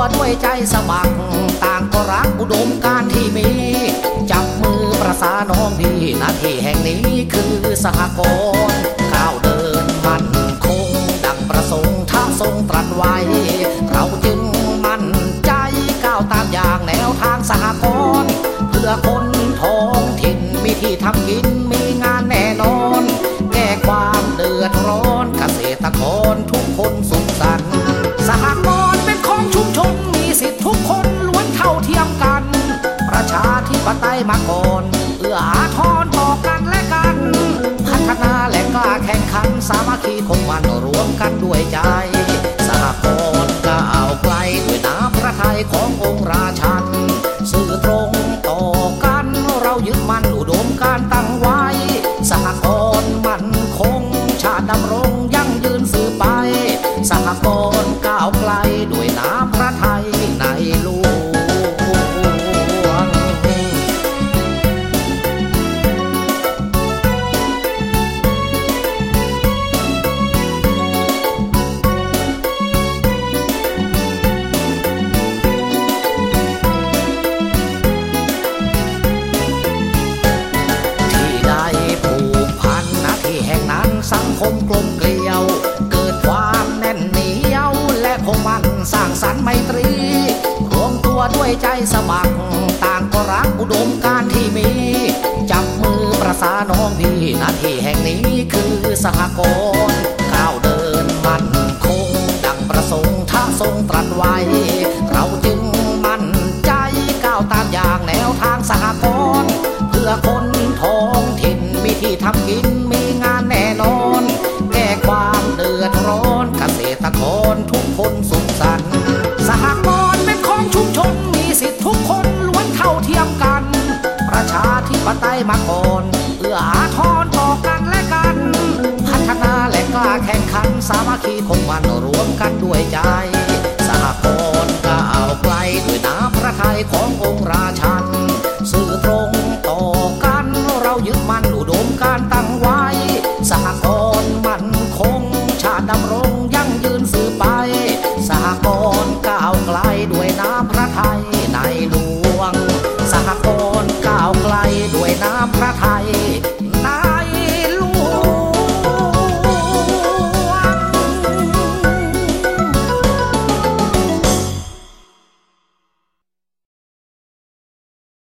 ด้วยใจสมัครต่างก็รักอุดมการที่มีจับมือประสานน้องดีหน้าที่แห่งนี้คือสหกรณ์ก้าวเดินมั่นคงดังประสงค์ท้าทรงตรัสไว้เราจึงมั่นใจก้าวตามอย่างแนวทางสหกรณ์เพื่อคนท้องถิ่นมีที่ทำกินมีงานแน่นอนแก้ความเดือดร้อนเกษตรกรทุกคนสุขสันต์สหกรณ์เป็นของชุมชนมีสิทธิทุกคนล้วนเท่าเทียมกันประชาธิปไตยมาก่อนเอื้ออาทรต่อกันและกันพัฒนาและกล้าแข่งขันสามัคคีของมันรวมกันด้วยใจสหกรณ์ก้าวไกลด้วยน้ำพระทัยขององค์ราชันสื่อตรงต่อกันเรายึดมั่นอุดมการตั้งไว้สหกรณ์มั่นคงชาติดำรงยั่งยืนสืบไปสหกรณ์ก้าวไกลด้วยน้ำพระทัยในหลวงสังคมกลมเกลียวเกิดความแน่นเหนียวและคงมั่นสร้างสรรค์ไมตรีรวมตัวด้วยใจสมัครต่างก็รักอุดมการที่มีจับมือประสานน้องดีหน้าที่แห่งนี้คือสหกรณ์ก้าวเดินมั่นคงดังประสงค์ท้าทรงตรัสไว้เราจึงมั่นใจก้าวตามอย่างแนวทางสหกรณ์เพื่อคนท้องถิ่นมีที่ทำกินมีงานแน่นอนแก้ความเดือดร้อนเกษตรกรทุกคนสุขสันต์สหกรณ์เป็นของชุมชนมีสิทธิทุกคนล้วนเท่าเทียมกันประชาธิปไตยมาก่อนเอื้ออาทรต่อกันและกันพัฒนาและกล้าแข่งขันสามัคคีของมันรวมกันด้วยใจสหกรณ์ก้าวไกลด้วยน้ำพระทัยขององค์ราชัน